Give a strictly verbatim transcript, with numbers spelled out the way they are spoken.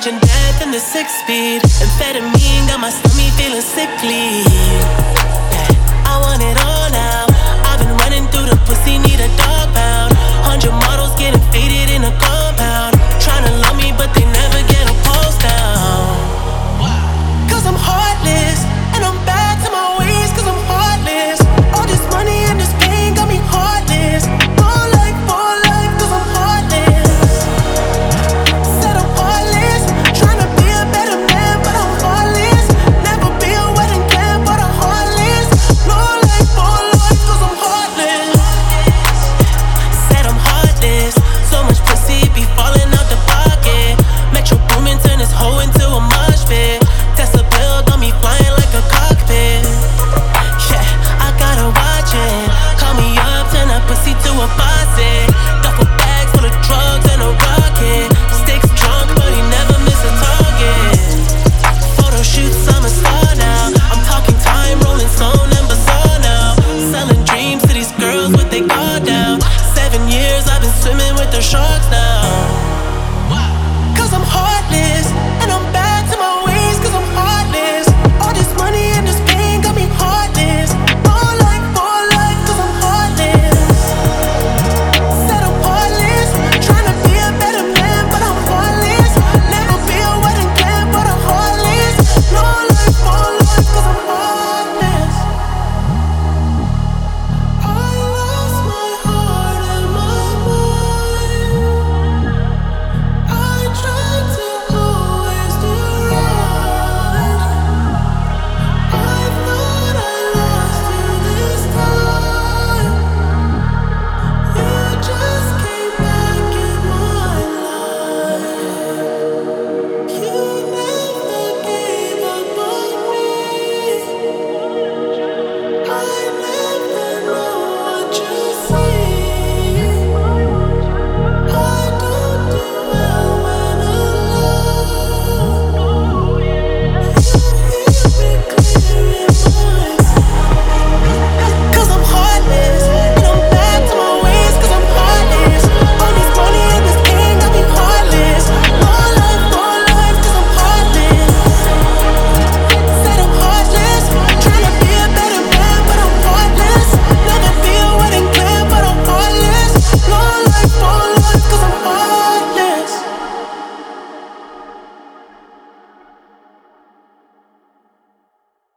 Dodging death in the six speed. Amphetamine got my stomach feeling sickly. Yeah, I want it all now. I've been running through the pussy, need a dog pound. Hundred models getting faded in a compound. Tryna love me, but they never